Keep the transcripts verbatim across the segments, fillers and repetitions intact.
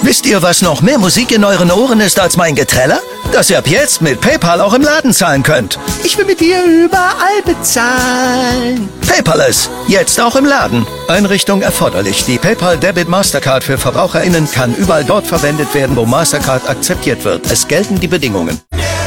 Wisst ihr, was noch mehr Musik in euren Ohren ist als mein Geträller? Dass ihr ab jetzt mit PayPal auch im Laden zahlen könnt. Ich will mit dir überall bezahlen. Paperless, jetzt auch im Laden. Einrichtung erforderlich. Die PayPal Debit Mastercard für VerbraucherInnen kann überall dort verwendet werden, wo Mastercard akzeptiert wird. Es gelten die Bedingungen.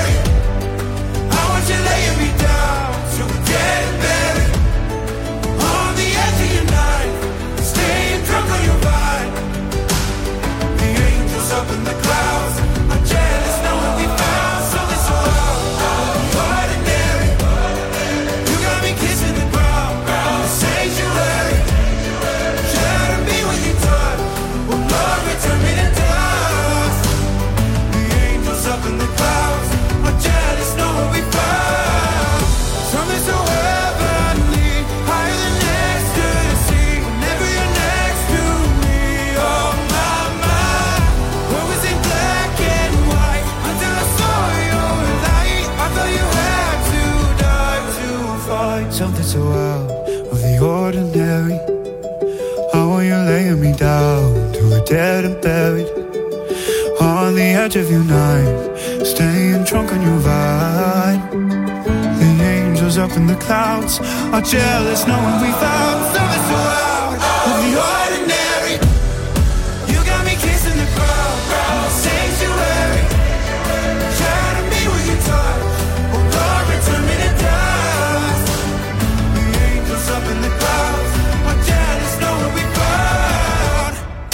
Something so out of the ordinary. How are you laying me down to a dead and buried on the edge of your night, staying drunk on your vine. The angels up in the clouds are jealous knowing we found something so out of the ordinary. You got me kissing the ground, ground sanctuary. Shadow me with your touch, oh Lord, return me to dust. The angels up in the clouds are jealous knowing we found.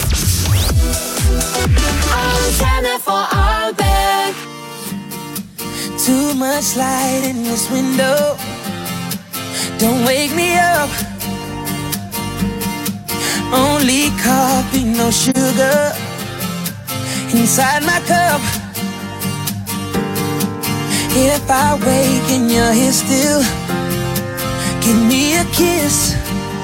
I'm standing for our bed. Too much light in this window. Don't wake me up. Only coffee, no sugar inside my cup. If I wake and you're here still, give me a kiss.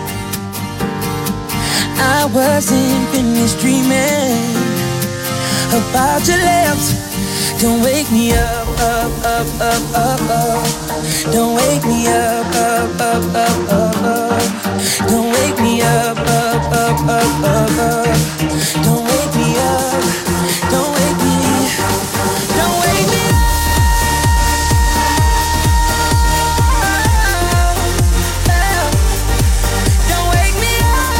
I wasn't finished dreaming about your lips. Don't wake me up, up, up, up, up, up. Don't wake me up, up, up, up, up, up. Don't wake me up, up, up, up, up, up. Don't wake me up, don't wake me, don't wake me up. Don't wake me up.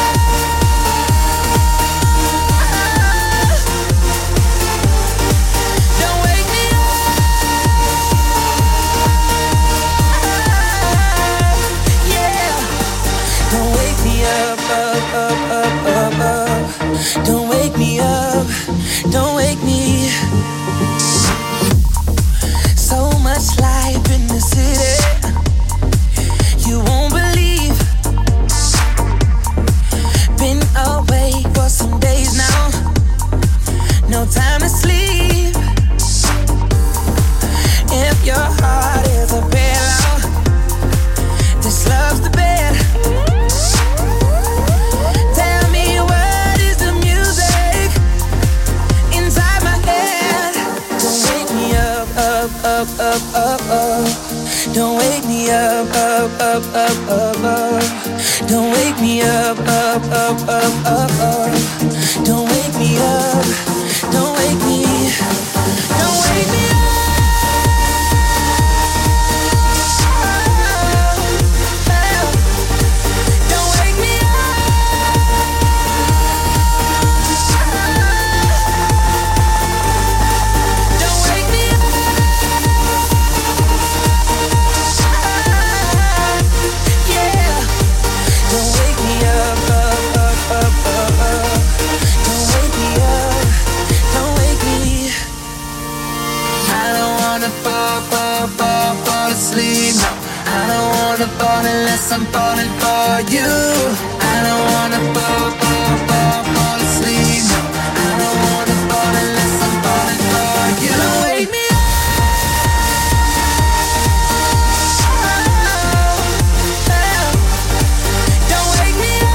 Don't wake me up. Yeah. Don't wake me up, up, up, up, up, up. Don't wake me up. Don't wake me. So much life in the city, you won't believe. Been away for some days now, no time to sleep. If your heart is a pillow, this love's the bed. Tell me what is the music inside my head. Don't wake me up, up, up, up, up, up. Don't wake me up, up, up, up, up, up. Don't wake me up, up, up, up, up, up. Don't wake me up, don't wake me, don't wake me up. Don't wake me up. Don't wake me up. Yeah. Don't wake me up, up, up, up, up, up. Don't wake me up, don't wake me. I don't wanna fall, fall, fall, fall asleep, no. I don't wanna fall unless I'm falling for you. I don't wanna fall, fall, fall, fall asleep, no. I don't wanna fall unless I'm falling for you. Don't wake me up. Don't wake me up.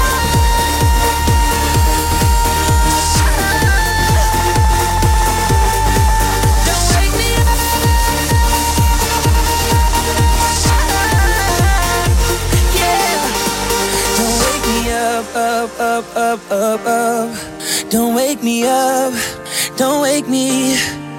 Don't wake me up. Yeah. Don't wake me up, up, up, up, up, up. don't wake me up, don't wake me.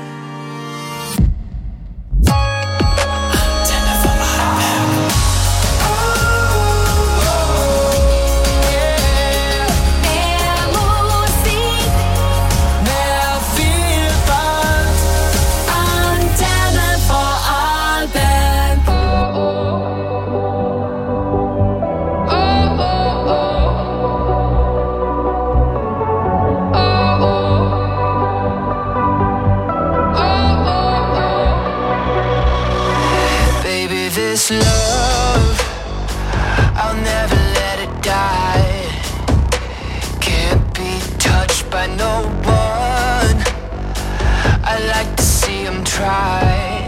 Love, I'll never let it die. Can't be touched by no one. I like to see them try.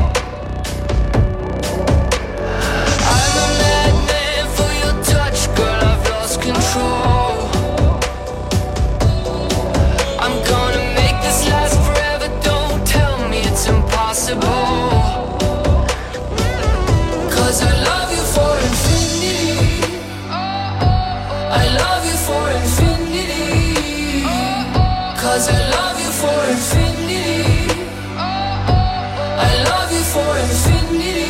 I'm a madman for your touch, girl, I've lost control. I'm gonna make this last forever, don't tell me it's impossible. Cause I love you for infinity. I love you for infinity. Cause I love you for infinity. I love you for infinity.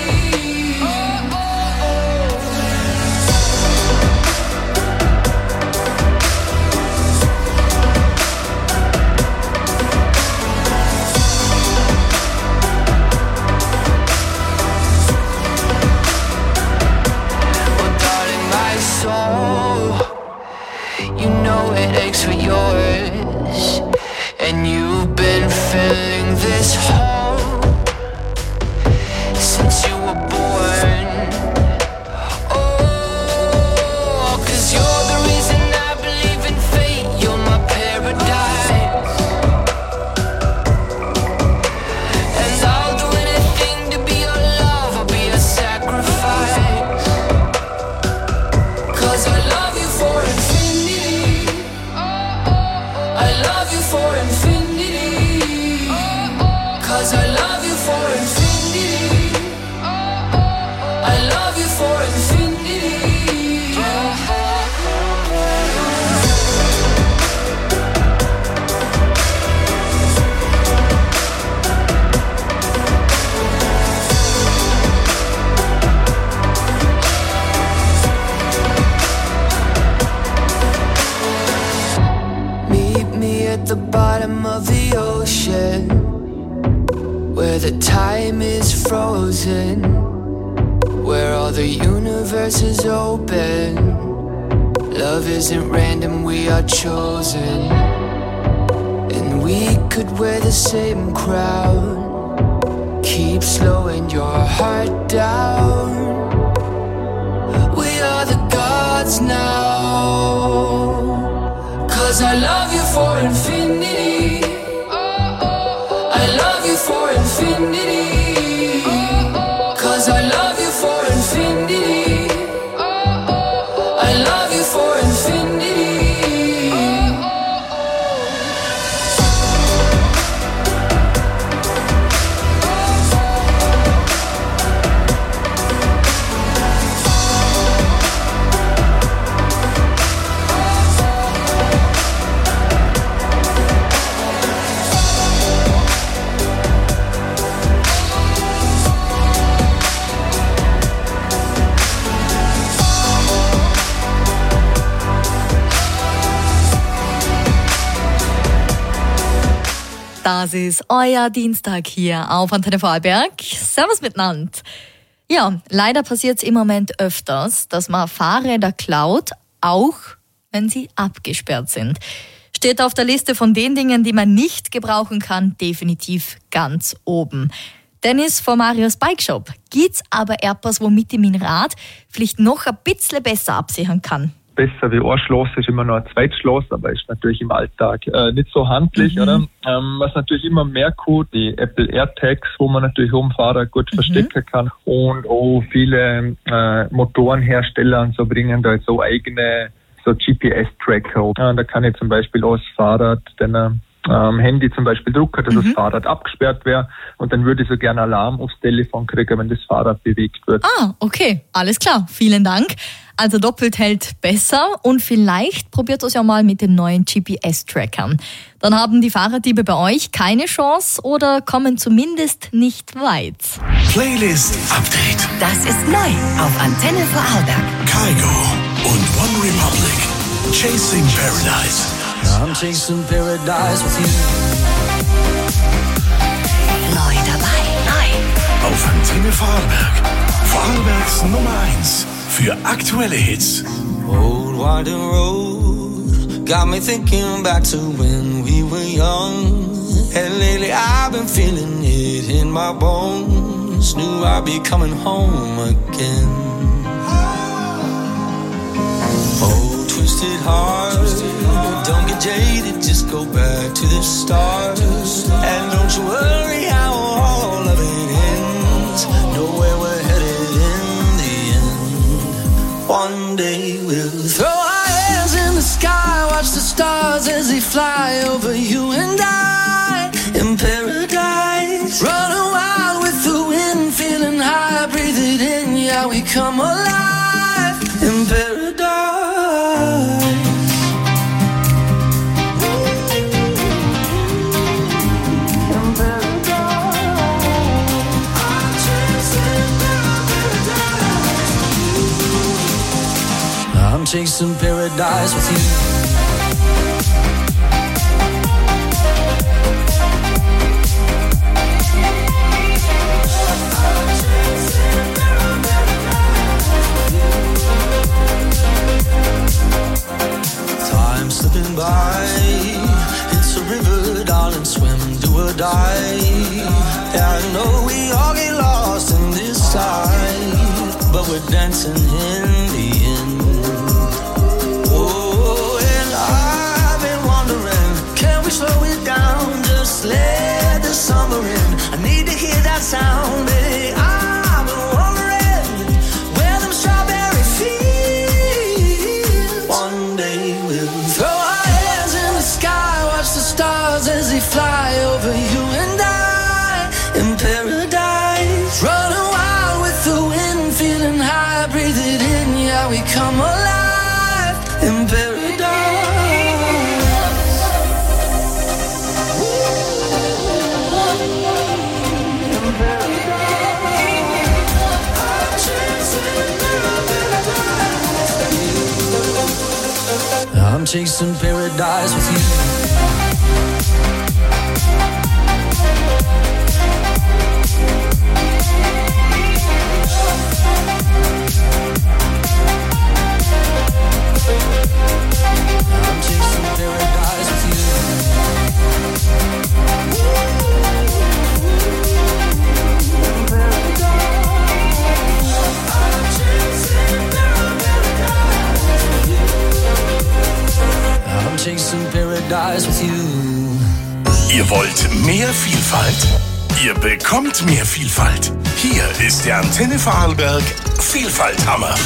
You know it aches for yours, and you've been filling this hole since you were born. Oh, cause you're the reason I believe in fate. You're my paradise, and I'll do anything to be your love. I'll be a sacrifice. Cause I love you for infinity. I love you for infinity. Cause I love you for infinity. I love you for infinity. At the bottom of the ocean, where the time is frozen, where all the universe is open. Love isn't random, we are chosen. And we could wear the same crown. Keep slowing your heart down. We are the gods now. Cause I love you for infinity. I love you for infinity. Cause I love you for infinity. I love you for infinity. Das ist euer Dienstag hier auf Antenne Vorarlberg. Servus miteinander. Ja, leider passiert es im Moment öfters, dass man Fahrräder klaut, auch wenn sie abgesperrt sind. Steht auf der Liste von den Dingen, die man nicht gebrauchen kann, definitiv ganz oben. Dennis von Marius Bike Shop. Gibt's aber etwas, womit ich mein Rad vielleicht noch ein bisschen besser absichern kann? Besser wie ein Schloss ist immer noch ein zweites Schloss, aber ist natürlich im Alltag äh, nicht so handlich, mhm. oder? Ähm, was natürlich immer mehr gut, die Apple AirTags, wo man natürlich um Fahrrad gut mhm. verstecken kann, und auch viele äh, Motorenhersteller und so bringen da so eigene so G P S-Tracker. Ja, da kann ich zum Beispiel aus Fahrrad den ähm, Handy zum Beispiel drucken, dass mhm. das Fahrrad abgesperrt wäre, und dann würde ich so gerne Alarm aufs Telefon kriegen, wenn das Fahrrad bewegt wird. Ah, okay, alles klar, vielen Dank. Also doppelt hält besser und vielleicht probiert es ja mal mit den neuen G P S-Trackern. Dann haben die Fahrraddiebe bei euch keine Chance oder kommen zumindest nicht weit. Playlist Update. Das ist neu auf Antenne Vorarlberg. Kygo und One Republic. Chasing Paradise. I'm chasing paradise with you. Neu dabei, neu. Auf Antenne Vorarlberg. Vorarlbergs Nummer eins für aktuelle Hits. Old winding road got me thinking back to when we were young. And lately I've been feeling it in my bones. Knew I'd be coming home again. Oh, twisted heart, don't get jaded, just go back to the start. And don't you worry how all of it ends. Know where we're headed in the end. One day we'll throw our hands in the sky, watch the stars as they fly over you and I. In paradise, running wild with the wind, feeling high, breathe it in, yeah, we come alive. In paradise. I'm chasing paradise with you. Time slipping by, it's a river, darling, swim, do or die. Yeah, I know we all get lost in this tide, but we're dancing in the end. Oh, and I've been wondering, can we slow it down? Just let the summer in. I need to hear that sound, baby. I've been wondering where them strawberry fields. One day we'll throw our hands in the sky, watch the stars as they fly over you and I. In paradise, running wild with the wind, feeling high, breathe it in, yeah, we come alive. In paradise. I'm chasing paradise with you. I'm chasing paradise with you. I'm chasing paradise with you. Ihr wollt mehr Vielfalt? Ihr bekommt mehr Vielfalt. Hier ist der Antenne Vorarlberg Vielfalthammer.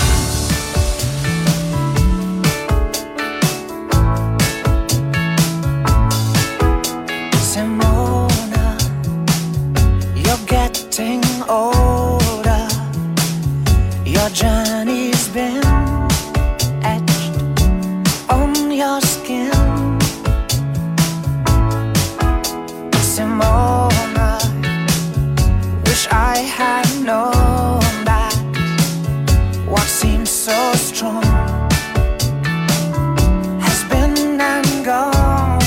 Simona, you're getting older. Your journey's been etched on your skin. Simona, wish I had known that what seems so strong has been and gone.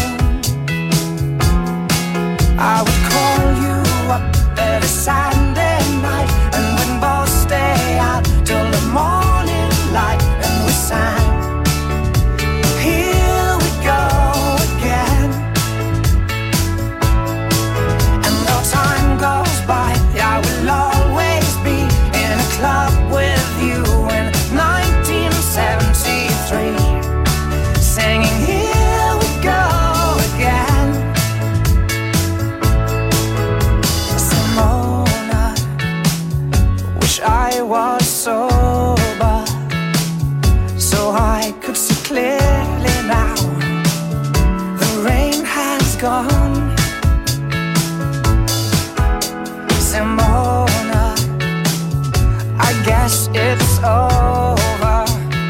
I would call you up every Sunday night, and we'd both stay out till the morning light, and we sang, here we go again. And though time goes by, I will always be in a club with you in nineteen seventy-three, singing here we go again. Simona, wish I was sober so I could see clearly now. The rain has gone. Simona, I guess it's over.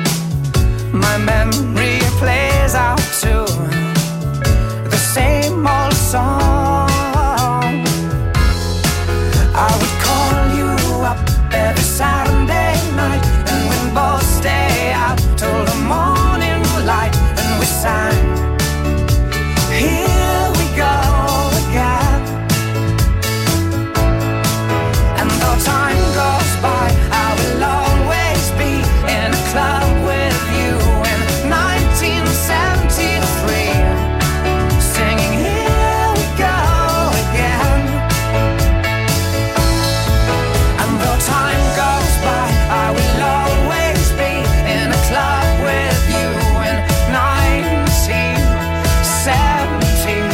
my memory plays out to the same old song. I would call you up every Saturday night, and we'd both stay out till the morning light, and we sang, here we go again. And though time goes by, I will always be in a club with you in nineteen seventy-three, singing here we go again. And though time goes by, I will always be in a club with you in nineteen seventy-three.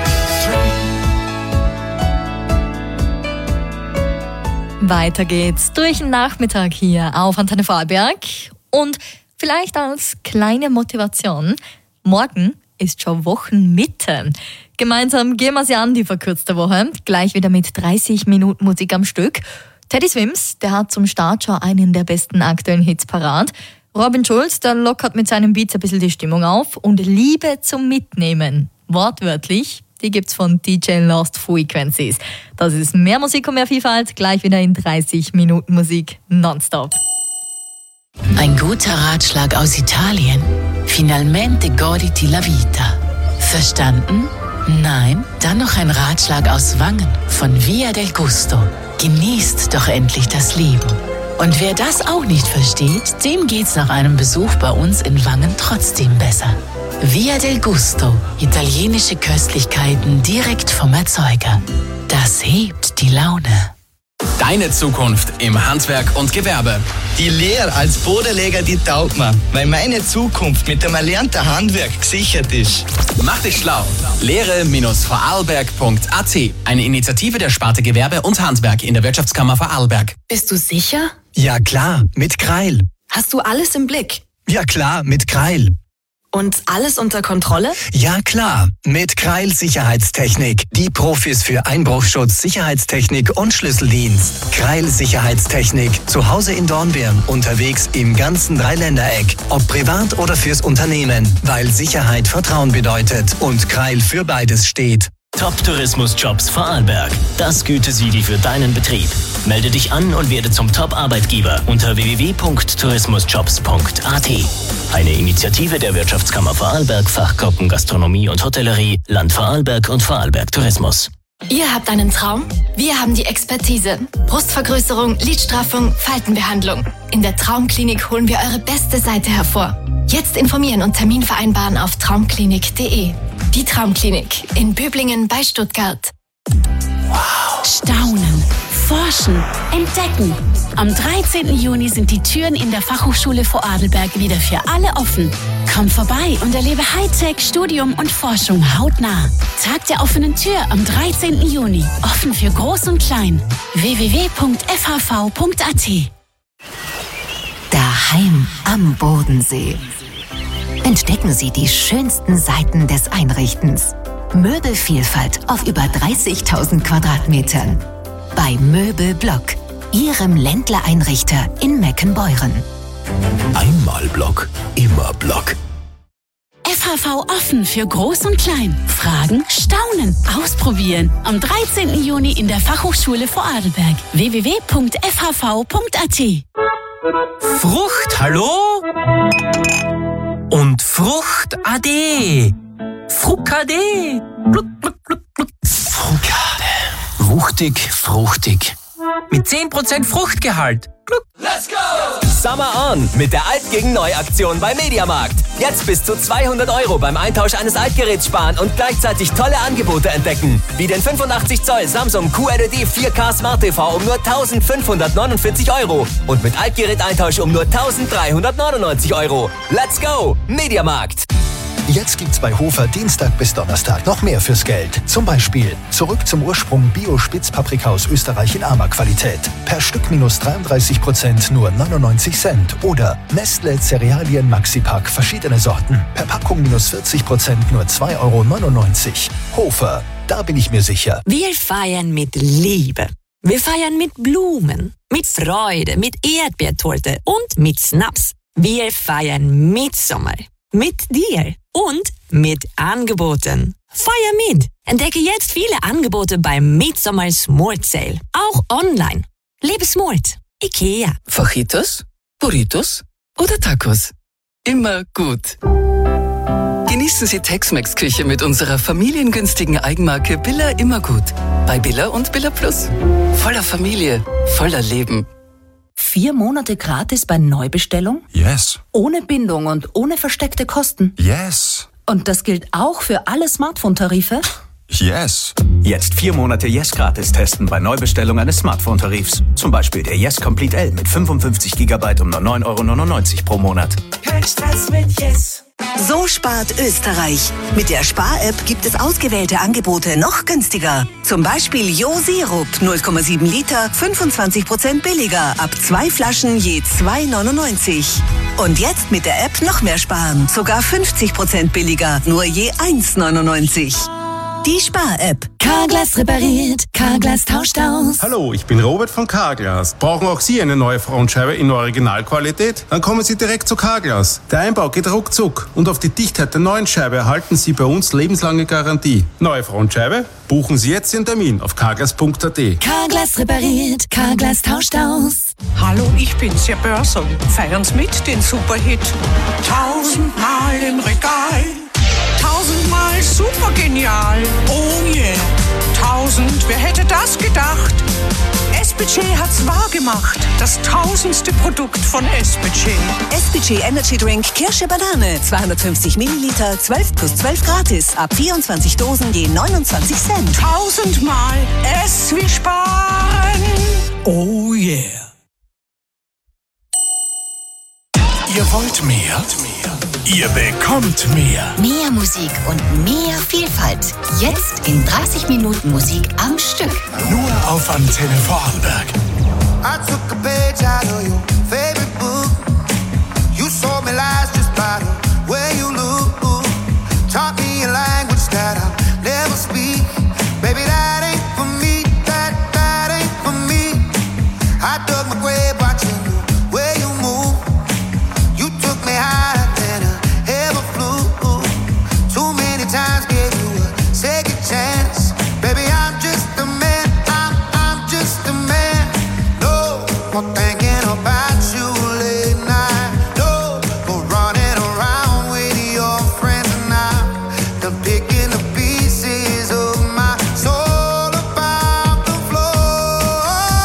Weiter geht's durch den Nachmittag hier auf Antenne Vorarlberg. Und vielleicht als kleine Motivation, morgen ist schon Wochenmitte. Gemeinsam gehen wir sie an, die verkürzte Woche. Gleich wieder mit dreißig Minuten Musik am Stück. Teddy Swims, der hat zum Start schon einen der besten aktuellen Hits parat. Robin Schulz, der lockert mit seinen Beats ein bisschen die Stimmung auf. Und Liebe zum Mitnehmen, wortwörtlich, die gibt's von D J Lost Frequencies. Das ist mehr Musik und mehr Vielfalt, gleich wieder in dreißig Minuten Musik nonstop. Ein guter Ratschlag aus Italien. Finalmente goditi la vita. Verstanden? Nein? Dann noch ein Ratschlag aus Wangen von Via del Gusto. Genießt doch endlich das Leben. Und wer das auch nicht versteht, dem geht's nach einem Besuch bei uns in Wangen trotzdem besser. Via del Gusto. Italienische Köstlichkeiten direkt vom Erzeuger. Das hebt die Laune. Deine Zukunft im Handwerk und Gewerbe. Die Lehre als Bodenleger, die taugt mir, weil meine Zukunft mit dem erlernten Handwerk gesichert ist. Mach dich schlau. lehre Bindestrich vorarlberg Punkt a t. Eine Initiative der Sparte Gewerbe und Handwerk in der Wirtschaftskammer Vorarlberg. Bist du sicher? Ja klar, mit Kreil. Hast du alles im Blick? Ja klar, mit Kreil. Und alles unter Kontrolle? Ja klar, mit Kreil Sicherheitstechnik. Die Profis für Einbruchschutz, Sicherheitstechnik und Schlüsseldienst. Kreil Sicherheitstechnik. Zu Hause in Dornbirn, unterwegs im ganzen Dreiländereck. Ob privat oder fürs Unternehmen. Weil Sicherheit Vertrauen bedeutet und Kreil für beides steht. Top-Tourismus-Jobs Vorarlberg. Das Gütesiegel für deinen Betrieb. Melde dich an und werde zum Top-Arbeitgeber unter w w w Punkt tourismusjobs Punkt a t. Eine Initiative der Wirtschaftskammer Vorarlberg, Fachgruppen Gastronomie und Hotellerie, Land Vorarlberg und Vorarlberg Tourismus. Ihr habt einen Traum? Wir haben die Expertise. Brustvergrößerung, Lidstraffung, Faltenbehandlung. In der Traumklinik holen wir eure beste Seite hervor. Jetzt informieren und Termin vereinbaren auf traumklinik punkt de. Die Traumklinik in Böblingen bei Stuttgart. Wow. Staunen, forschen, entdecken. Am dreizehnten Juni sind die Türen in der Fachhochschule Vorarlberg wieder für alle offen. Komm vorbei und erlebe Hightech, Studium und Forschung hautnah. Tag der offenen Tür am dreizehnten Juni. Offen für Groß und Klein. w w w Punkt f h v Punkt a t. Daheim am Bodensee. Entdecken Sie die schönsten Seiten des Einrichtens. Möbelvielfalt auf über dreißigtausend Quadratmetern. Bei Möbelblock, Ihrem Ländler-Einrichter in Meckenbeuren. Einmal Block, immer Block. F H V offen für Groß und Klein. Fragen, staunen, ausprobieren. Am dreizehnten Juni in der Fachhochschule Vorarlberg. w w w Punkt f h v Punkt a t. Frucht, hallo? Und Frucht ade. Frukade. Gluck, gluck, gluck, gluck. Frukade. Wuchtig, fruchtig. Mit zehn Prozent Fruchtgehalt. Gluck. Let's go! Summer on mit der Alt gegen Neu-Aktion bei Mediamarkt. Jetzt bis zu zweihundert Euro beim Eintausch eines Altgeräts sparen und gleichzeitig tolle Angebote entdecken. Wie den fünfundachtzig Zoll Samsung Q L E D vier K Smart T V um nur eintausendfünfhundertneunundvierzig Euro und mit Altgerät-Eintausch um nur eintausenddreihundertneunundneunzig Euro. Let's go! Mediamarkt. Jetzt gibt's bei Hofer Dienstag bis Donnerstag noch mehr fürs Geld. Zum Beispiel zurück zum Ursprung Bio-Spitzpaprika aus Österreich in armer Qualität. Per Stück minus dreiunddreißig Prozent nur neunundneunzig Cent. Oder Nestle Cerealien Maxi-Pack verschiedene Sorten. Per Packung minus vierzig Prozent nur zwei Euro neunundneunzig. Hofer, da bin ich mir sicher. Wir feiern mit Liebe. Wir feiern mit Blumen, mit Freude, mit Erdbeertorte und mit Snaps. Wir feiern Mitsommer. Mit dir und mit Angeboten. Feier mit! Entdecke jetzt viele Angebote beim Mitsommer Smart Sale. Auch online. Lebe smart. IKEA. Fajitas, Burritos oder Tacos. Immer gut. Genießen Sie Tex-Mex-Küche mit unserer familiengünstigen Eigenmarke Billa Immergut. Bei Billa und Billa Plus. Voller Familie, voller Leben. Vier Monate gratis bei Neubestellung? Yes. Ohne Bindung und ohne versteckte Kosten? Yes. Und das gilt auch für alle Smartphone-Tarife? Yes. Jetzt vier Monate Yes gratis testen bei Neubestellung eines Smartphone-Tarifs. Zum Beispiel der Yes Complete L mit fünfundfünfzig Gigabyte um nur neun Euro neunundneunzig pro Monat. Kein Stress mit Yes. So spart Österreich. Mit der Spar-App gibt es ausgewählte Angebote noch günstiger. Zum Beispiel Jo-Sirup, null Komma sieben Liter, fünfundzwanzig Prozent billiger, ab zwei Flaschen je zwei neunundneunzig. Und jetzt mit der App noch mehr sparen, sogar fünfzig Prozent billiger, nur je eins neunundneunzig. Die Spar-App. Carglass repariert, Carglass tauscht aus. Hallo, ich bin Robert von Carglass. Brauchen auch Sie eine neue Frontscheibe in Originalqualität? Dann kommen Sie direkt zu Carglass. Der Einbau geht ruckzuck und auf die Dichtheit der neuen Scheibe erhalten Sie bei uns lebenslange Garantie. Neue Frontscheibe? Buchen Sie jetzt Ihren Termin auf carglass punkt a t. Carglass repariert, Carglass tauscht aus. Hallo, ich bin's, Ihr Börser. Feiern's mit, den Superhit. Tausendmal im Regal. Tausendmal super genial. Oh yeah. Tausend, wer hätte das gedacht? S P C hat's wahr gemacht. Das tausendste Produkt von S P C. S P C Energy Drink Kirsche Banane. zweihundertfünfzig Milliliter, zwölf plus zwölf gratis. Ab vierundzwanzig Dosen je neunundzwanzig Cent. Tausendmal S wie sparen. Oh yeah. Ihr wollt mehr? Ihr bekommt mehr. Mehr Musik und mehr Vielfalt. Jetzt in dreißig Minuten Musik am Stück. Nur auf Antenne Vorarlberg. I took a page out of your favorite book. You sold me lies just by the way you look. Taught me a language that I'll never speak. Baby, that ain't for me. That, that ain't for me. I dug my grave watching the way you move. You took me higher than I ever flew. Too many times gave you a second chance. Baby, I'm just a man. I'm, I'm just a man. No more thinking about you late night. No more running around with your friends and I'm done picking the pieces of my soul about the floor.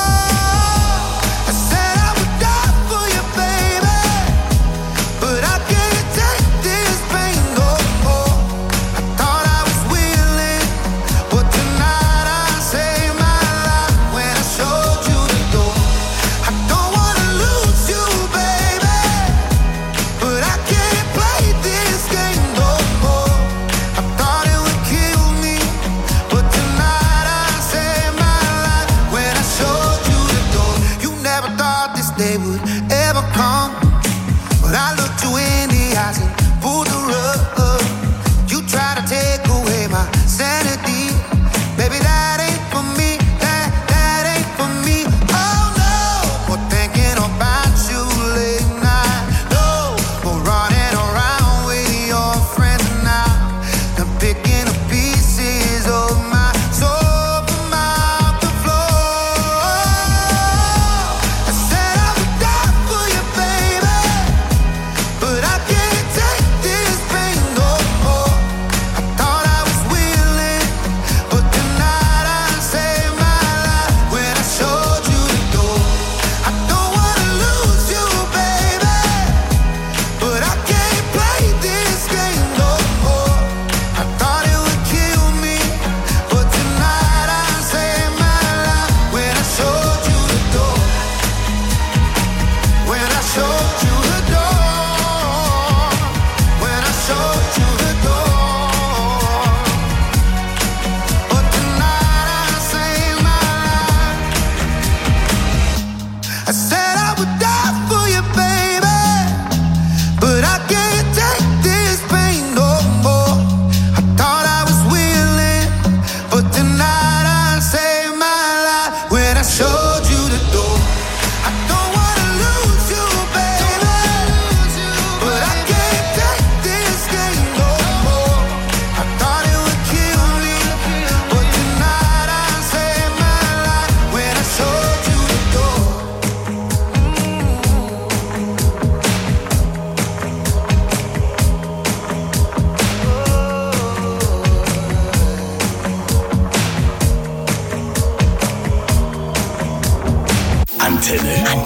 I said I would die for you, baby, but I can't take this pain no more. I thought I was willing, but tonight I saved my life when I showed you the door. I don't wanna lose you, baby, but I can't play this game no more. I thought it would kill me, but tonight I saved my life when I showed you the door. You never thought this day would ever come, but I looked you in the eyes and pulled the rug. You tried to take away my sanity. Baby, that ain't for me. That, that ain't for me. Oh no, more thinking about you late night. No, more running around with your friends now. I'm picking up pieces of my soul from out the floor. I said I would die for you, baby, but I can't take this pain no more. I thought I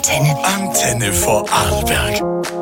Antenne. Antenne Vorarlberg.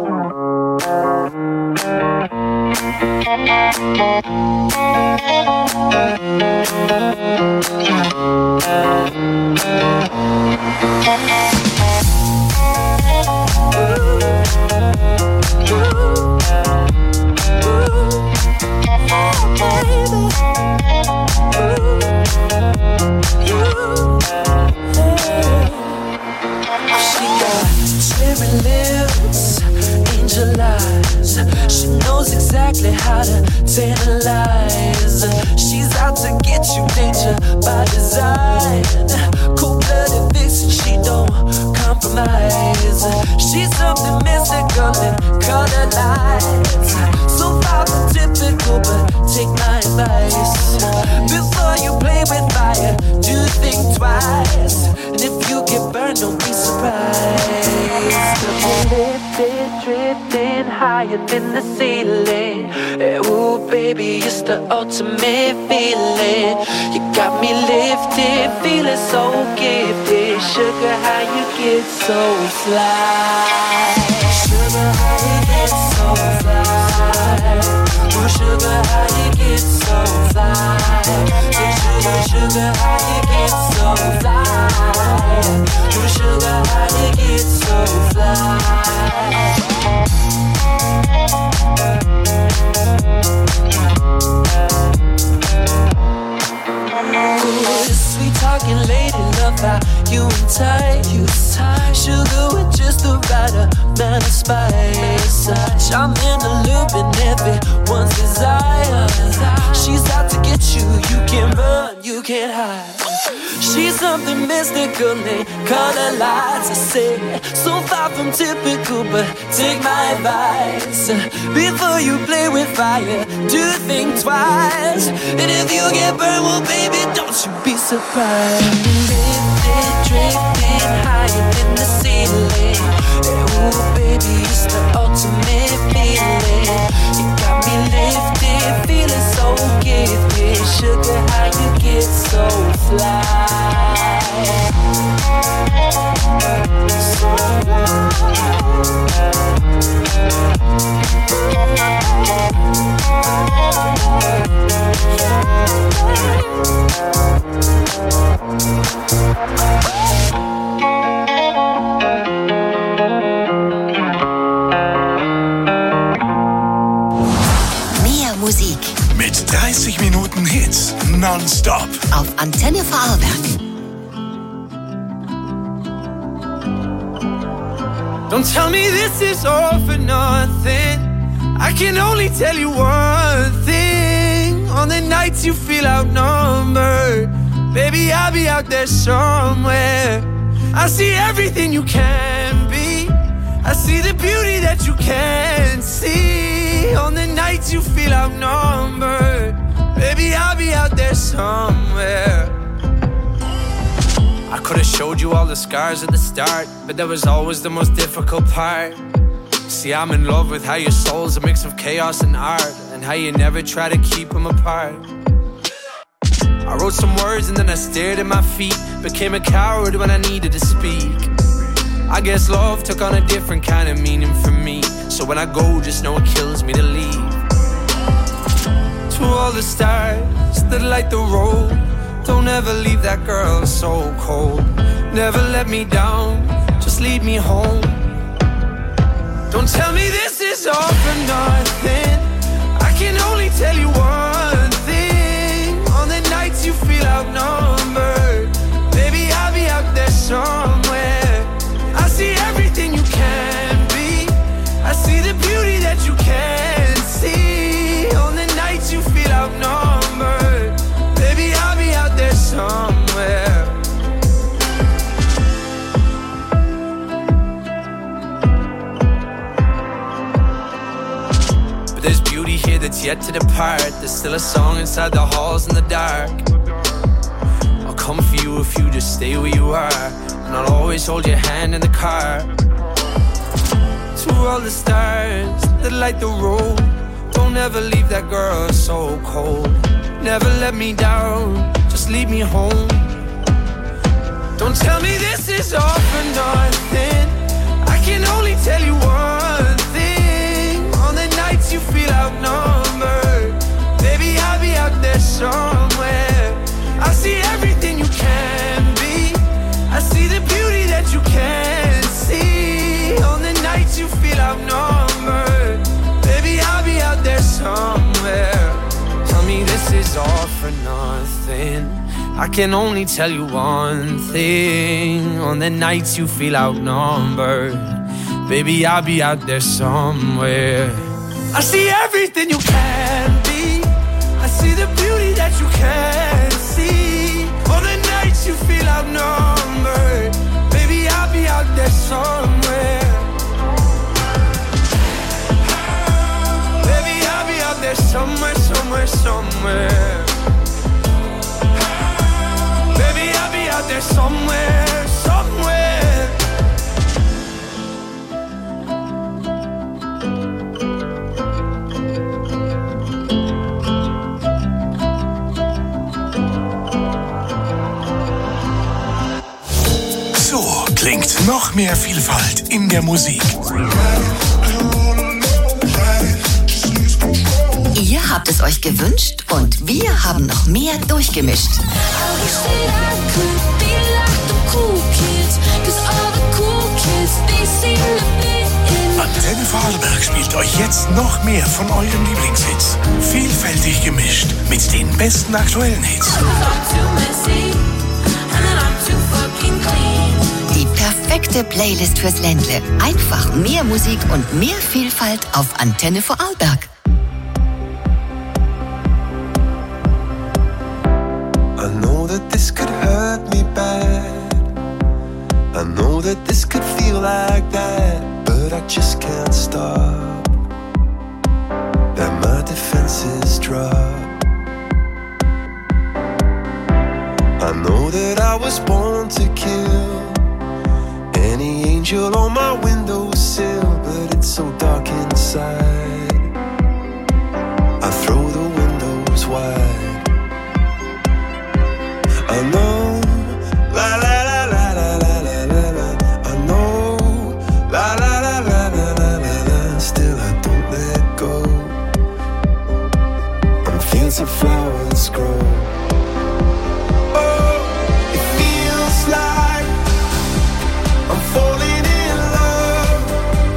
Cherry lips, angel eyes. She knows exactly how to tantalize. She's out to get you, danger by design. Cold-blooded vixen, she don't compromise. She's something mystical in colored lights. So far from typical, but take my advice. Before you play with fire, do think twice. And if you get burned, don't be surprised. Lifted, drifting higher than the ceiling. Ooh, baby, it's the ultimate feeling. You got me lifted, feeling so gifted. Sugar, how you get so fly? Sugar, how you get so fly? Ooh, sugar, how you get so fly? Hey, sugar, sugar, how you get so fly? Ooh, sugar, how you get so fly? Ooh, sweet talking lady, love how you and tight, you tight. Sugar with just the right amount of spice. I'm in the loop and everyone's desire. She's out to get you, you can't run, you can't hide. She's something mystical in color lights. I say, so far from typical, but take my advice. Before you play with fire, do think twice. And if you get burned, well, baby, don't you be surprised. Lifted, drifting higher than the ceiling. Ooh, baby, it's the ultimate feeling. You got me lifted, feeling so gifted. Sugar, how you get so fly? So Mehr Musik. Mit dreißig Minuten Hits nonstop. Auf Antenne Vorarlberg. don't tell me this is all for nothing. I can only tell you one thing. On the nights you feel outnumbered, baby, I'll be out there somewhere. I see everything you can be. I see the beauty that you can't see. On the nights you feel outnumbered, baby, I'll be out there somewhere. I could've showed you all the scars at the start, but that was always the most difficult part. See, I'm in love with how your soul's a mix of chaos and art, and how you never try to keep them apart. I wrote some words and then I stared at my feet, became a coward when I needed to speak. I guess love took on a different kind of meaning for me, so when I go, just know it kills me to leave. To all the stars that light the road, don't ever leave that girl so cold. Never let me down, just lead me home. Don't tell me this is all for nothing. I can only tell you one thing. On the nights you feel outnumbered, baby, I'll be out there somewhere. I see everything you can be. I see the beauty that you can't see. On the nights you feel outnumbered, baby, I'll be out there somewhere. But there's beauty here that's yet to depart. There's still a song inside the halls in the dark. I'll come for you if you just stay where you are, and I'll always hold your hand in the car. To all the stars that light the road, don't ever leave that girl so cold. Never let me down, just lead me home. Don't tell me this is all for nothing. can only tell you one thing. On the nights you feel outnumbered, baby, I'll be out there somewhere. I see everything you can be, I see the beauty that you can't see. On the nights you feel outnumbered, baby, I'll be out there somewhere. Tell me this is all for nothing. I can only tell you one thing. On the nights you feel outnumbered, baby, I'll be out there somewhere. I see everything you can be, I see the beauty that you can't see. On the nights you feel outnumbered, baby, I'll be out there somewhere. Baby, I'll be out there somewhere, somewhere, somewhere. Baby, I'll be out there somewhere, somewhere. So klingt noch mehr Vielfalt in der Musik. Ihr habt es euch gewünscht und wir haben noch mehr durchgemischt. Antenne Vorarlberg spielt euch jetzt noch mehr von euren Lieblingshits. Vielfältig gemischt mit den besten aktuellen Hits. Die perfekte Playlist fürs Ländle. Einfach mehr Musik und mehr Vielfalt auf Antenne Vorarlberg. I know that this could hurt me bad. I know that this could feel like that, but I just can't stop. That my defenses drop. I know that I was born to kill any angel on my windowsill, but it's so dark inside. I throw the windows wide. I know, la la la la la la la la la. I know, la la la la la la la la. Still I don't let go. And fields of flowers grow. Oh, it feels like I'm falling in love.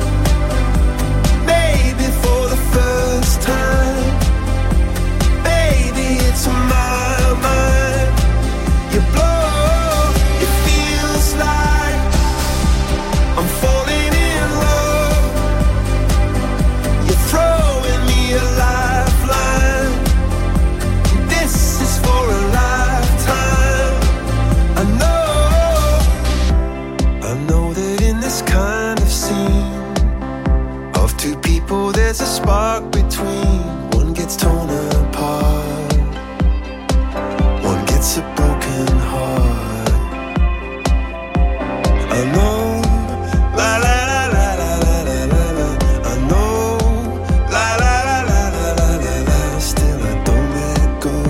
Maybe for the first time. Baby, it's my mind. You blow, it feels like I'm falling in love. You're throwing me a lifeline. This is for a lifetime. I know, I know that in this kind of scene of two people there's a spark between. One gets torn apart, one gets a broken heart. I know, la la la la la la la la la. I know, la la la la la la la la. Still I don't let go.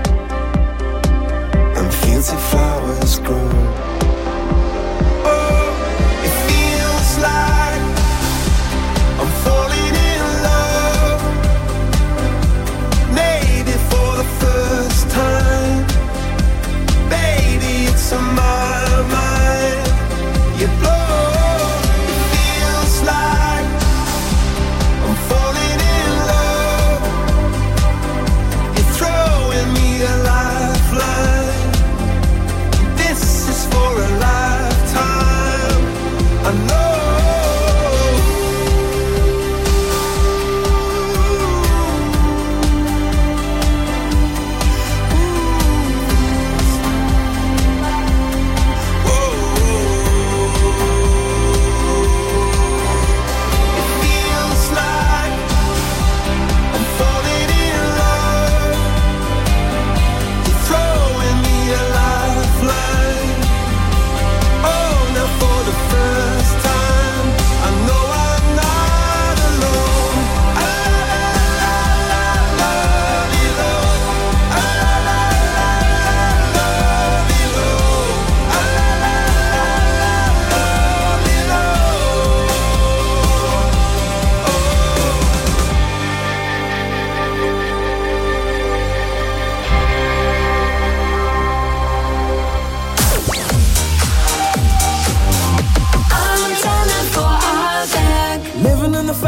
And fields of flowers grow. Oh, it feels like I'm falling in love. Maybe for the first time.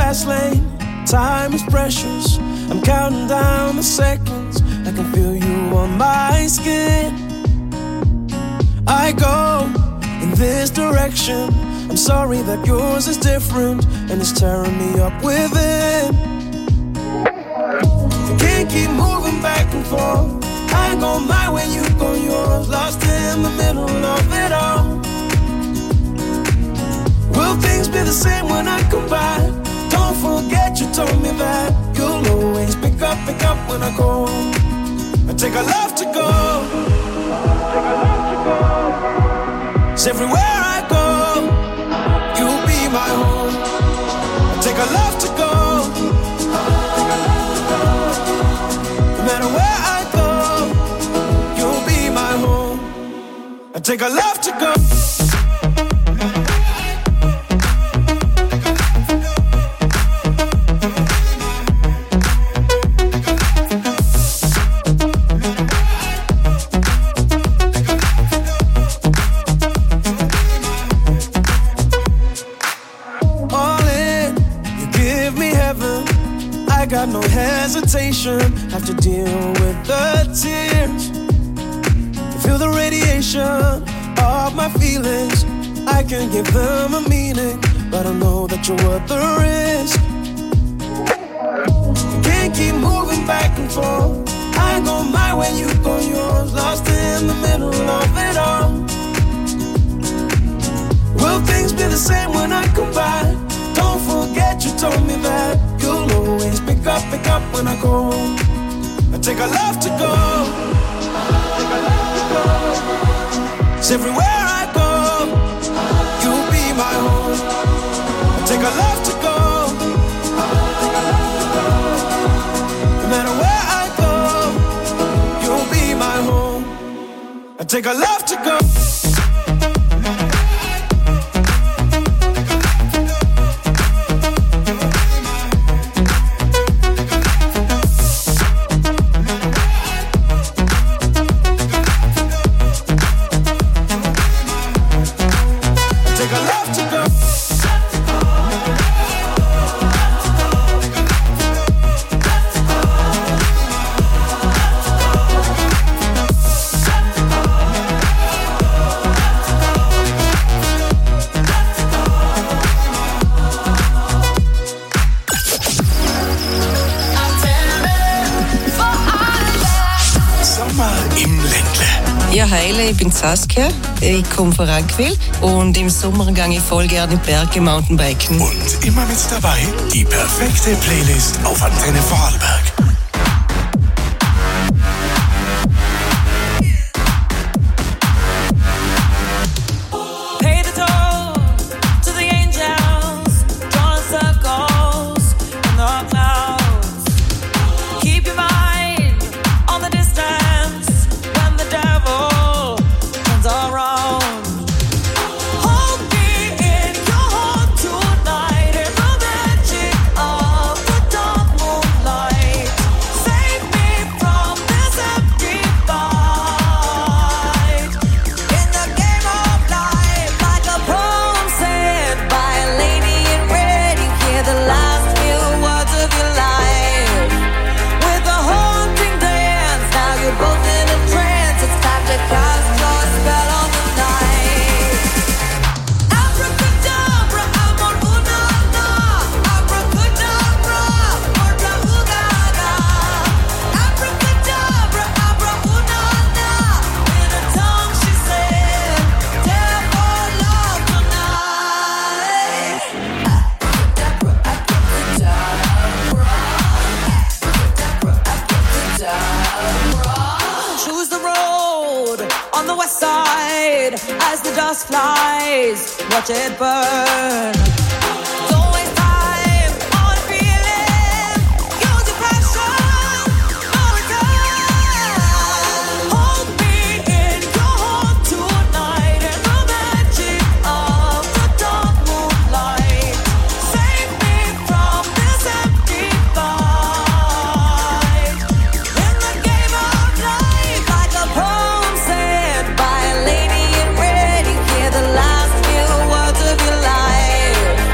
fast lane. Time is precious. I'm counting down the seconds. I can feel you on my skin. I go in this direction. I'm sorry that yours is different, and it's tearing me up within. I can't keep moving back and forth. I go my way, you go yours. Lost in the middle of it all. Will things be the same when I come back? Don't forget you told me that you'll always pick up, pick up when I go. I take a love to go. Take a love to go. 'Cause everywhere I go, you'll be my home. I take a love to go. Take a love to go. No matter where I go, you'll be my home. I take a love to go. Got no hesitation, have to deal with the tears. Feel the radiation of my feelings. I can give them a meaning, but I know that you're worth the risk. Can't keep moving back and forth. I go my way, you go yours. Lost in the middle of it all. Will things be the same when I come back? Don't forget you told me that you'll always pick up, pick up when I go. I take a love to go. Take a love to go. 'Cause everywhere I go, you'll be my home. I take a love to go. Take a love to go. No matter where I go, you'll be my home. I take a love to go. Ich bin Saskia, ich komme von Rankwil und im Sommer gehe ich voll gerne in die Berge Mountainbiken. Und immer mit dabei die perfekte Playlist auf Antenne Vorarlberg. Watch it burn. By a lady in red, you hear the last few words of your life.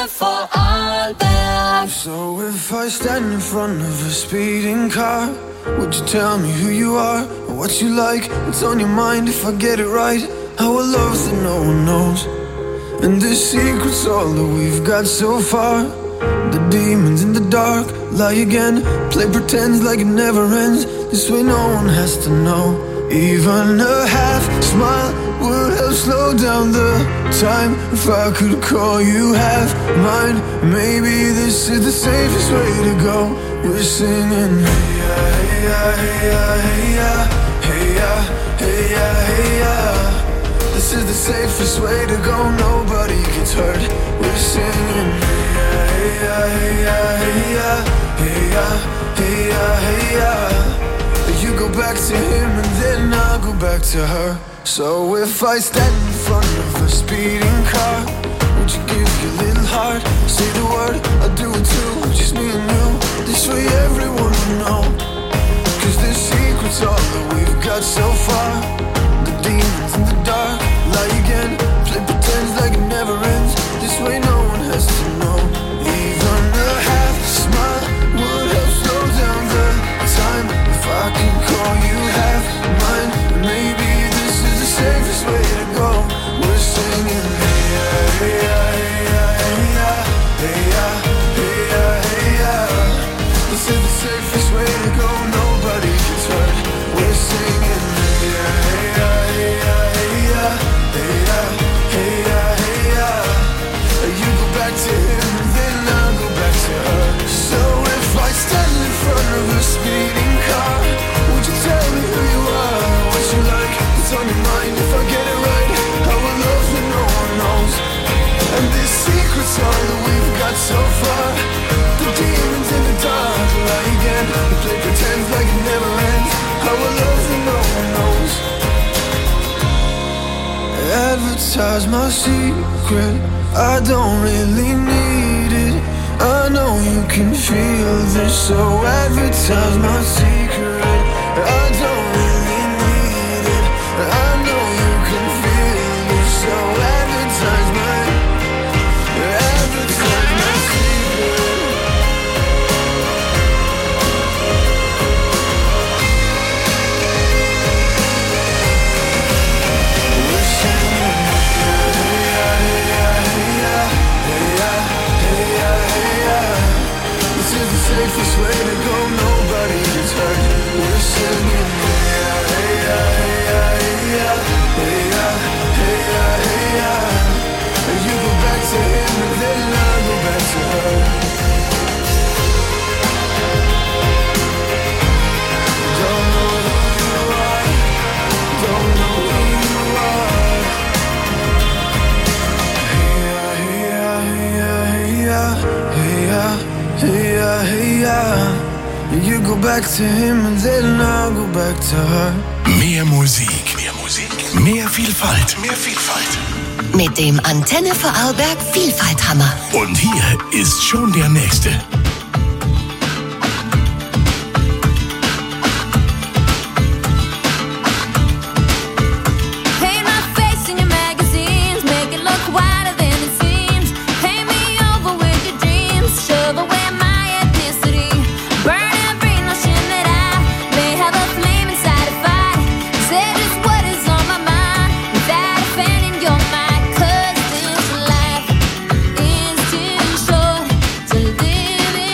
Vorarlberg. So if I stand in front of a speeding car, would you tell me who you are, or what you like, what's on your mind? If I get it right, our love that no one knows, and the secret's all that we've got so far. The demons in the dark lie again, play pretend like it never ends. This way no one has to know. Even a half smile would help slow down the time. If I could call you half mine, maybe this is the safest way to go. We're singing hey ya, hey ya, hey ya, hey ya, hey ya, hey ya. This is the safest way to go, nobody gets hurt. We're singing hey ya, hey ya, hey ya, hey ya, hey ya, hey ya. You go back to him and then I'll go back to her. So if I stand in front of a speeding car, would you give your little heart, say the word, I'll do it too, just me and you. This way everyone will know, cause the secret's all that we've got so far. The demons in the dark lie again, play pretend like it never ends. This way no one has to know. Even a half smile would help slow down the time. If I could call you half mine, maybe this is the safest way to go. We're singing hey ya, hey ya, hey ya, hey ya, hey ya, hey ya, hey ya. This is the safest way to go, nobody gets hurt. We're singing hey ya, hey ya, hey ya, hey ya, hey ya, hey ya, hey ya. You go back to him and then I'll go back to her. So if I stand in front of a speeding car, would you tell me who you are, what you like, what's on your mind? If I get it right, how I love that no one knows, and this secret's all that we've got so far. The demons in the dark lie again, they play pretend like it never ends. How I love that no one knows. Advertise my secret, I don't really need it. I know you can feel this, so advertise my secret. I don't really need it. I know you can feel this, so advertise my, advertise my secret. We're singing hey ya, hey ya, hey ya, hey ya, hey ya, hey ya. This is the safest way to go, nobody gets hurt. We're singing hey ya, hey ya, hey ya, hey ya, hey ya, hey ya, hey ya. And you go back to him and then I'll go back to her. Don't know who you are, don't know who you are. Hey ya, hey ya, hey ya, hey ya, hey ya, hey ya. You go back to him and then I'll go back to her. Mehr Musik, mehr Musik, mehr Vielfalt, mehr Vielfalt. Mit dem Antenne Vorarlberg Vielfalthammer. Und hier ist schon der nächste. Paint my face in your magazines, make it look wider than it seems. Paint me over with your dreams, shove away my ethnicity. Burn every notion that I may have a flame inside a fight. Say just what is on my mind without offending your mind. 'Cause this life is too short to live in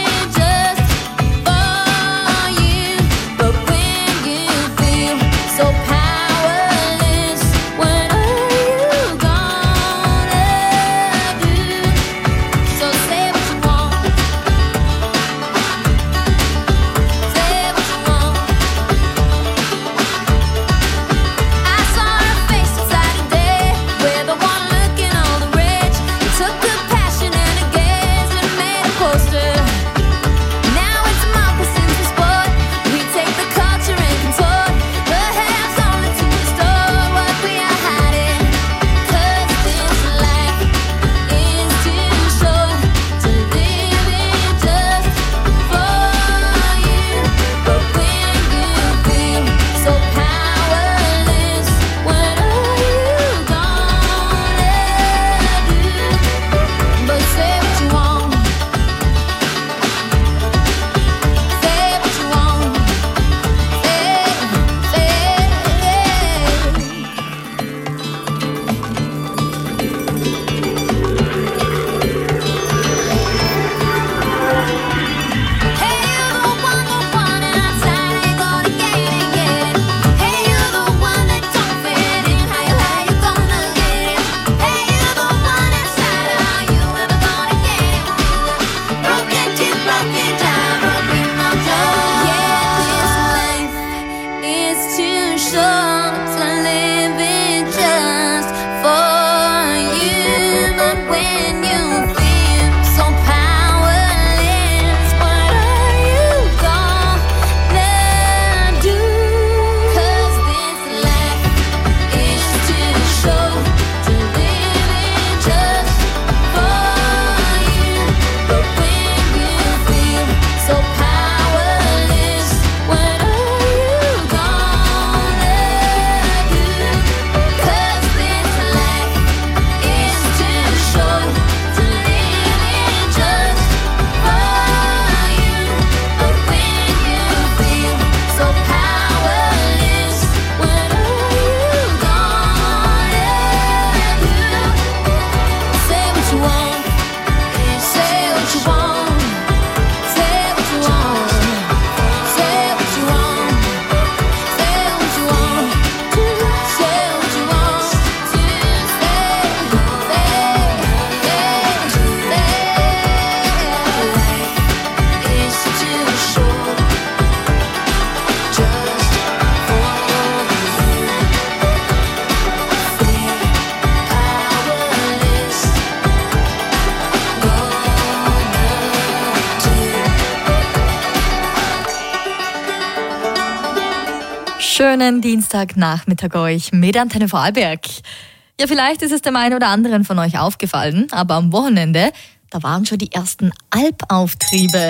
Schönen Dienstagnachmittag euch mit Antenne Vorarlberg. Ja, vielleicht ist es dem einen oder anderen von euch aufgefallen, aber am Wochenende, da waren schon die ersten Alpauftriebe.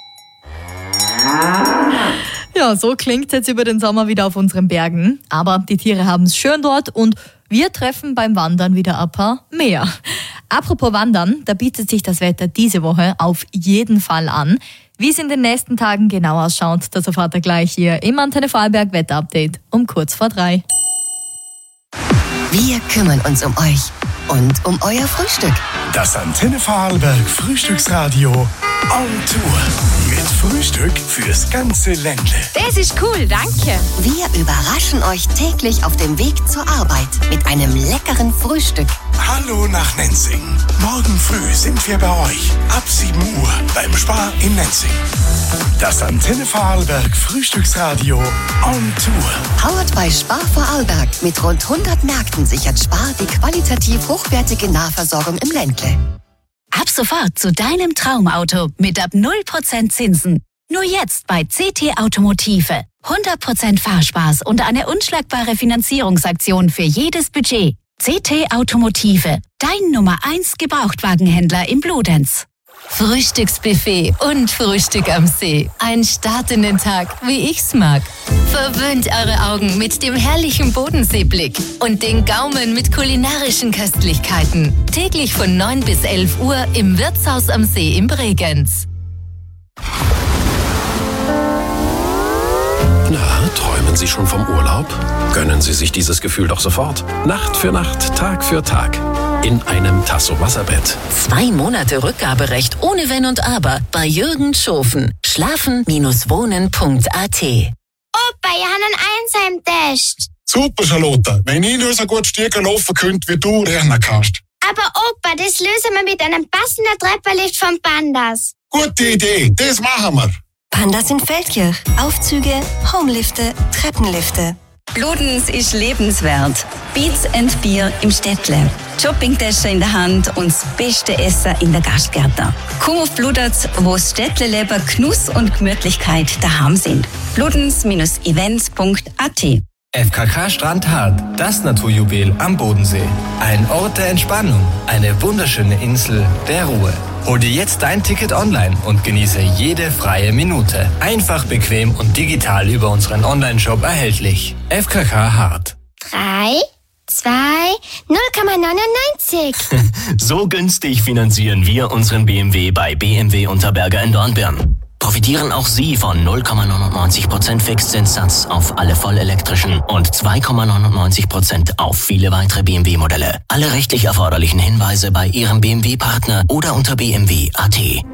Ja, so klingt es jetzt über den Sommer wieder auf unseren Bergen. Aber die Tiere haben es schön dort und wir treffen beim Wandern wieder ein paar mehr. Apropos Wandern, da bietet sich das Wetter diese Woche auf jeden Fall an. Wie es in den nächsten Tagen genau ausschaut, das erfahrt ihr gleich hier im Antenne Vorarlberg Wetterupdate um kurz vor drei. Wir kümmern uns um euch und um euer Frühstück. Das Antenne Vorarlberg Frühstücksradio on Tour. Mit Frühstück fürs ganze Ländle. Das ist cool, danke. Wir überraschen euch täglich auf dem Weg zur Arbeit mit einem leckeren Frühstück. Hallo nach Nenzing. Morgen früh sind wir bei euch. Ab sieben Uhr beim Spar in Nenzing. Das Antenne Vorarlberg Frühstücksradio on Tour. Powered by Spar Vorarlberg. Mit rund hundert Märkten sichert Spar die qualitativ hochwertige Nahversorgung im Ländle. Ab sofort zu deinem Traumauto mit ab null Prozent Zinsen. Nur jetzt bei C T Automotive. hundert Prozent Fahrspaß und eine unschlagbare Finanzierungsaktion für jedes Budget. C T Automotive, dein Nummer eins Gebrauchtwagenhändler im Bludenz. Frühstücksbuffet und Frühstück am See. Ein Start in den Tag, wie ich's mag. Verwöhnt eure Augen mit dem herrlichen Bodenseeblick und den Gaumen mit kulinarischen Köstlichkeiten. Täglich von neun bis elf Uhr im Wirtshaus am See in Bregenz. Na, träumen Sie schon vom Urlaub? Gönnen Sie sich dieses Gefühl doch sofort. Nacht für Nacht, Tag für Tag. In einem Tasso Wasserbett. Zwei Monate Rückgaberecht ohne Wenn und Aber bei Jürgen Schofen. Schlafen Wohnen Punkt a t. Opa, ich habe einen Einsamtest. Super, Charlotte. Wenn ich nur so gut Stieger laufen könnte, wie du rennen kannst. Aber Opa, das lösen wir mit einem passenden Treppenlift von Pandas. Gute Idee, das machen wir. Pandas in Feldkirch. Aufzüge, Homelifte, Treppenlifte. Bludenz ist lebenswert. Beats and Bier im Städtle. Shoppingtasche in der Hand und das beste Essen in der Gastgärtner. Komm auf Bludenz, wo das Städtle-Leber Genuss und Gemütlichkeit daheim sind. bludenz Events Punkt a t. F K K Strandhart, das Naturjuwel am Bodensee. Ein Ort der Entspannung, eine wunderschöne Insel der Ruhe. Hol dir jetzt dein Ticket online und genieße jede freie Minute. Einfach, bequem und digital über unseren Online-Shop erhältlich. F K K Hart. Drei, zwei, null Komma neunundneunzig. So günstig finanzieren wir unseren B M W bei B M W Unterberger in Dornbirn. Profitieren auch Sie von null Komma neunundneunzig Prozent Fixzinssatz auf alle vollelektrischen und zwei Komma neunundneunzig Prozent auf viele weitere B M W-Modelle. Alle rechtlich erforderlichen Hinweise bei Ihrem B M W-Partner oder unter b m w punkt a t.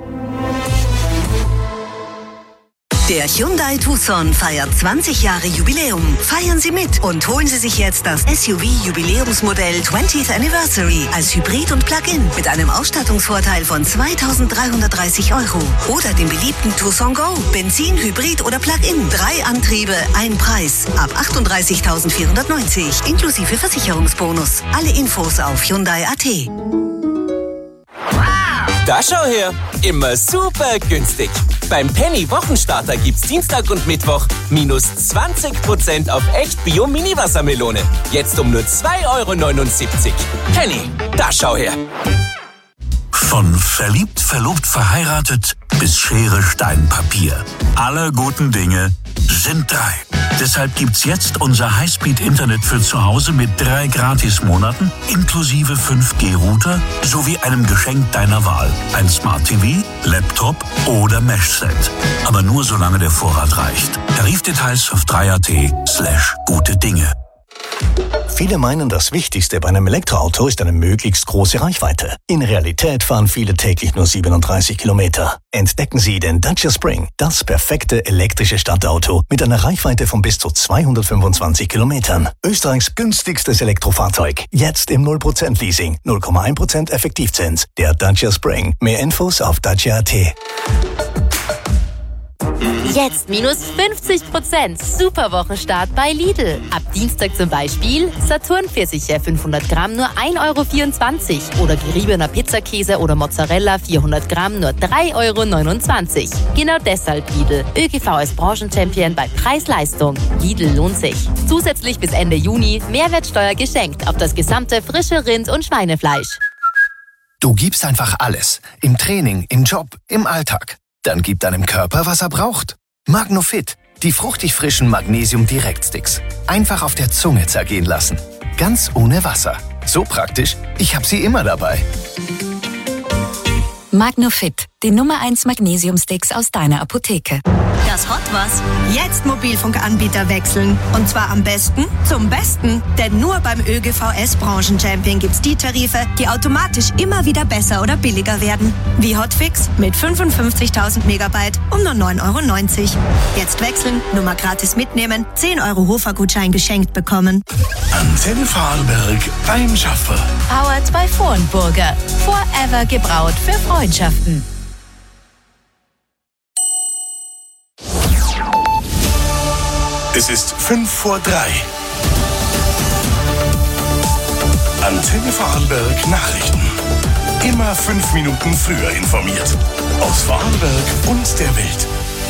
Der Hyundai Tucson feiert zwanzig Jahre Jubiläum. Feiern Sie mit und holen Sie sich jetzt das S U V-Jubiläumsmodell twentieth Anniversary als Hybrid und Plug-in mit einem Ausstattungsvorteil von zweitausenddreihundertdreißig Euro. Oder den beliebten Tucson Go, Benzin, Hybrid oder Plug-in. Drei Antriebe, ein Preis. Ab achtunddreißigtausendvierhundertneunzig inklusive Versicherungsbonus. Alle Infos auf Hyundai Punkt a t. Da schau her, immer super günstig. Beim Penny Wochenstarter gibt's Dienstag und Mittwoch minus zwanzig Prozent auf echt Bio-Mini-Wassermelone. Jetzt um nur zwei Euro neunundsiebzig. Penny, da schau her. Von verliebt, verlobt, verheiratet bis Schere, Stein, Papier. Alle guten Dinge sind drei. Deshalb gibt's jetzt unser Highspeed-Internet für zu Hause mit drei Gratismonaten inklusive fünf G Router sowie einem Geschenk deiner Wahl. Ein Smart T V, Laptop oder Mesh-Set. Aber nur solange der Vorrat reicht. Tarifdetails auf drei punkt a t slash gute Dinge. Viele meinen, das Wichtigste bei einem Elektroauto ist eine möglichst große Reichweite. In Realität fahren viele täglich nur siebenunddreißig Kilometer. Entdecken Sie den Dacia Spring, das perfekte elektrische Stadtauto mit einer Reichweite von bis zu zweihundertfünfundzwanzig Kilometern. Österreichs günstigstes Elektrofahrzeug. Jetzt im null Prozent Leasing, null Komma eins Prozent Effektivzins. Der Dacia Spring. Mehr Infos auf dacia punkt a t. Jetzt minus fünfzig Prozent. Super Wochenstart bei Lidl. Ab Dienstag zum Beispiel Saturn-Pfirsiche fünfhundert Gramm nur ein Euro vierundzwanzig oder geriebener Pizzakäse oder Mozzarella vierhundert Gramm nur drei Euro neunundzwanzig. Genau deshalb Lidl. ÖGV als Branchenchampion bei Preis-Leistung. Lidl lohnt sich. Zusätzlich bis Ende Juni Mehrwertsteuer geschenkt auf das gesamte frische Rind- und Schweinefleisch. Du gibst einfach alles. Im Training, im Job, im Alltag. Dann gib deinem Körper, was er braucht. Magnofit, die fruchtig frischen Magnesium-Direktsticks. Einfach auf der Zunge zergehen lassen. Ganz ohne Wasser. So praktisch, ich habe sie immer dabei. Magnofit, die Nummer eins Magnesiumsticks aus deiner Apotheke. Das Hot was? Jetzt Mobilfunkanbieter wechseln. Und zwar am besten zum Besten. Denn nur beim ÖGVS Branchenchampion gibt's die Tarife, die automatisch immer wieder besser oder billiger werden. Wie Hotfix mit fünfundfünfzigtausend Megabyte um nur neun Euro neunzig. Jetzt wechseln, Nummer gratis mitnehmen, zehn Euro Hofer-Gutschein geschenkt bekommen. Antenne Vorarlberg beim Schaffer. Powered by Vornburger. Forever gebraut für Freundschaften. Es ist fünf vor drei. Antenne Vorarlberg Nachrichten. Immer fünf Minuten früher informiert. Aus Vorarlberg und der Welt.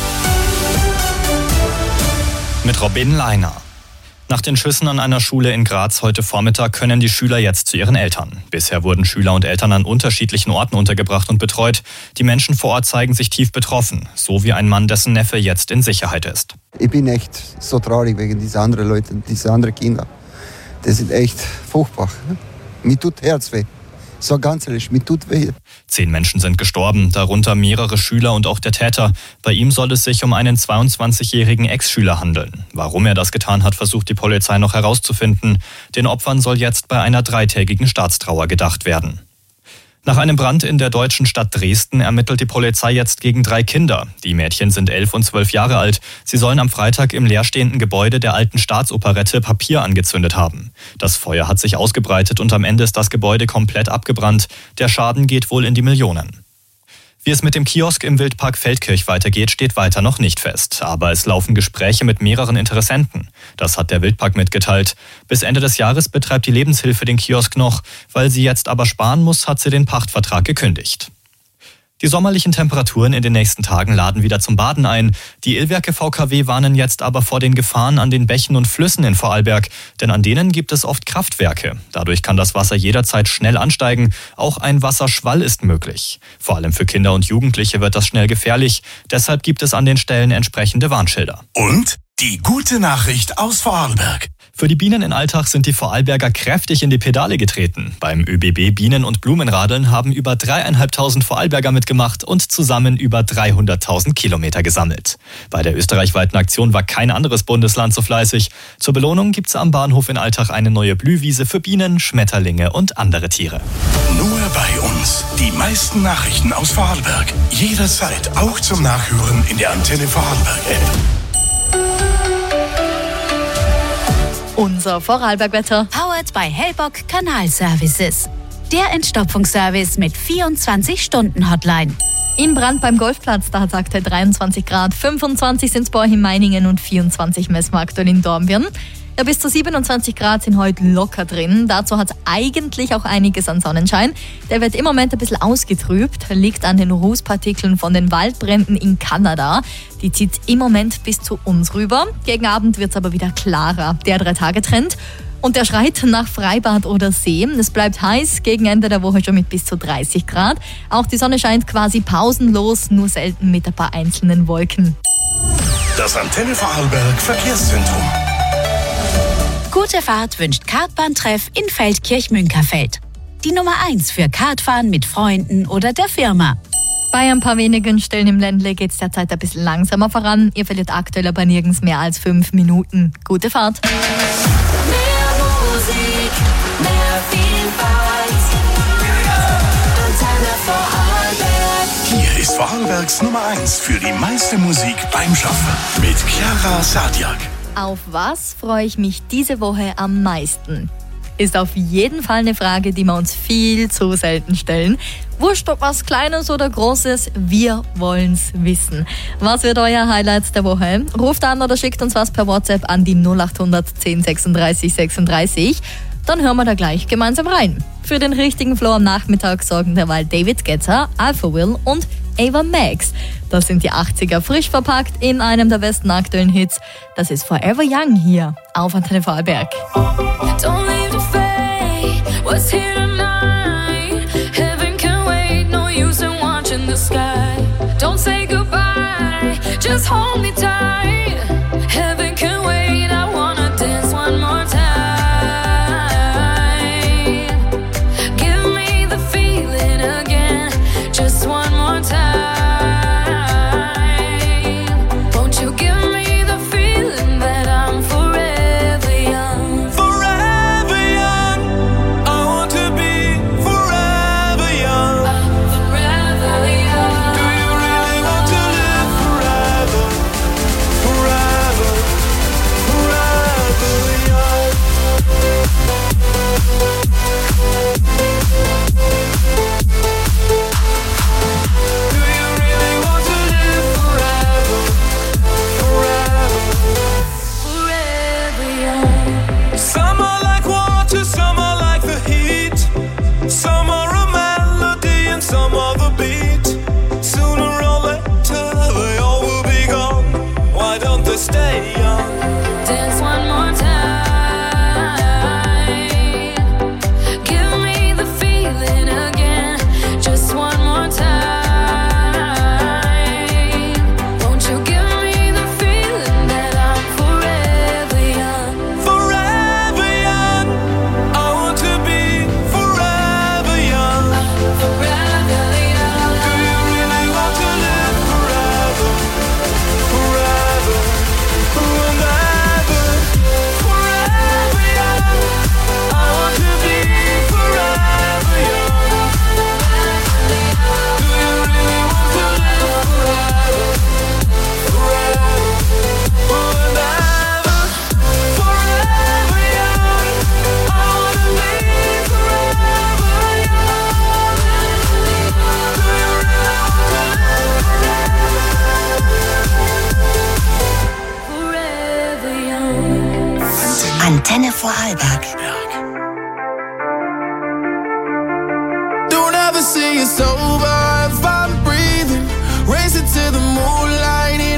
Mit Robin Leiner. Nach den Schüssen an einer Schule in Graz heute Vormittag können die Schüler jetzt zu ihren Eltern. Bisher wurden Schüler und Eltern an unterschiedlichen Orten untergebracht und betreut. Die Menschen vor Ort zeigen sich tief betroffen, so wie ein Mann, dessen Neffe jetzt in Sicherheit ist. Ich bin echt so traurig wegen dieser anderen Leute, dieser anderen Kinder. Das sind echt furchtbar. Mir tut Herz weh. So ganz ehrlich, mir tut weh. Zehn Menschen sind gestorben, darunter mehrere Schüler und auch der Täter. Bei ihm soll es sich um einen zweiundzwanzigjährigen Ex-Schüler handeln. Warum er das getan hat, versucht die Polizei noch herauszufinden. Den Opfern soll jetzt bei einer dreitägigen Staatstrauer gedacht werden. Nach einem Brand in der deutschen Stadt Dresden ermittelt die Polizei jetzt gegen drei Kinder. Die Mädchen sind elf und zwölf Jahre alt. Sie sollen am Freitag im leerstehenden Gebäude der alten Staatsoperette Papier angezündet haben. Das Feuer hat sich ausgebreitet und am Ende ist das Gebäude komplett abgebrannt. Der Schaden geht wohl in die Millionen. Wie es mit dem Kiosk im Wildpark Feldkirch weitergeht, steht weiter noch nicht fest. Aber es laufen Gespräche mit mehreren Interessenten. Das hat der Wildpark mitgeteilt. Bis Ende des Jahres betreibt die Lebenshilfe den Kiosk noch. Weil sie jetzt aber sparen muss, hat sie den Pachtvertrag gekündigt. Die sommerlichen Temperaturen in den nächsten Tagen laden wieder zum Baden ein. Die Illwerke V K W warnen jetzt aber vor den Gefahren an den Bächen und Flüssen in Vorarlberg, denn an denen gibt es oft Kraftwerke. Dadurch kann das Wasser jederzeit schnell ansteigen. Auch ein Wasserschwall ist möglich. Vor allem für Kinder und Jugendliche wird das schnell gefährlich. Deshalb gibt es an den Stellen entsprechende Warnschilder. Und die gute Nachricht aus Vorarlberg. Für die Bienen in Altach sind die Vorarlberger kräftig in die Pedale getreten. Beim ÖBB Bienen- und Blumenradeln haben über dreieinhalbtausend Vorarlberger mitgemacht und zusammen über dreihunderttausend Kilometer gesammelt. Bei der österreichweiten Aktion war kein anderes Bundesland so fleißig. Zur Belohnung gibt's am Bahnhof in Altach eine neue Blühwiese für Bienen, Schmetterlinge und andere Tiere. Nur bei uns. Die meisten Nachrichten aus Vorarlberg. Jederzeit auch zum Nachhören in der Antenne Vorarlberg-App. Unser Vorarlberg-Wetter. Powered by Hellbock Kanalservices. Der Entstopfungsservice mit vierundzwanzig-Stunden-Hotline. In Brand beim Golfplatz, da hat es aktuell dreiundzwanzig Grad, fünfundzwanzig sind es bei euch in Meiningen und vierundzwanzig messen wir aktuell in Dornbirn. Ja, bis zu siebenundzwanzig Grad sind heute locker drin. Dazu hat es eigentlich auch einiges an Sonnenschein. Der wird im Moment ein bisschen ausgetrübt, liegt an den Rußpartikeln von den Waldbränden in Kanada. Die zieht im Moment bis zu uns rüber. Gegen Abend wird es aber wieder klarer. Der Drei-Tage-Trend. Und der schreit nach Freibad oder See. Es bleibt heiß, gegen Ende der Woche schon mit bis zu dreißig Grad. Auch die Sonne scheint quasi pausenlos, nur selten mit ein paar einzelnen Wolken. Das Antenne Vorarlberg Verkehrszentrum. Gute Fahrt wünscht Kartbahntreff in Feldkirch-Münkerfeld. Die Nummer eins für Kartfahren mit Freunden oder der Firma. Bei ein paar wenigen Stellen im Ländle geht es derzeit ein bisschen langsamer voran. Ihr verliert aktuell aber nirgends mehr als fünf Minuten. Gute Fahrt. Mehr Musik, mehr Vielfalt. Antenne Vorarlberg. Hier ist Vorarlbergs Nummer eins für die meiste Musik beim Schaffen. Mit Chiara Sadiak. Auf was freue ich mich diese Woche am meisten? Ist auf jeden Fall eine Frage, die wir uns viel zu selten stellen. Wurscht ob was Kleines oder Großes, wir wollen's wissen. Was wird euer Highlight der Woche? Ruft an oder schickt uns was per WhatsApp an die null acht hundert zehn sechsunddreißig sechsunddreißig. Dann hören wir da gleich gemeinsam rein. Für den richtigen Flow am Nachmittag sorgen derweil David Guetta, Alpha Will und Ava Max. Das sind die achtziger frisch verpackt in einem der besten aktuellen Hits. Das ist Forever Young hier auf Antenne Vorarlberg. Don't leave the fate, what's here tonight? Heaven can wait, no use in watching the sky. Don't say goodbye, just hold me tight. Heaven can wait, I wanna dance one more time. Give me the feeling again, just one more time. Won't you give me the feeling that I'm forever young? Forever young, I want to be forever young. I'm forever young. Do you really want to live forever? Forever, forever young. Do you really want to live forever? Forever, Forever young. some are like water, some are like the heat. Some are a melody and some are the beat. Sooner or later they all will be gone. Why don't they stay young? Dance one more time. Give me the feeling again, just one more time. Won't you give me the feeling that I'm forever young? Forever young, I want to be forever young. Forever young. Do you really want to live forever? Forever, and ever. Forever young, I want to be forever young. Do you really want to live forever? Forever, and ever. Forever young, I want to be forever young. Do you really want to live Forever young. Antenne Vorarlberg. Don't ever say it's over if I'm breathing. Racing to the moonlight.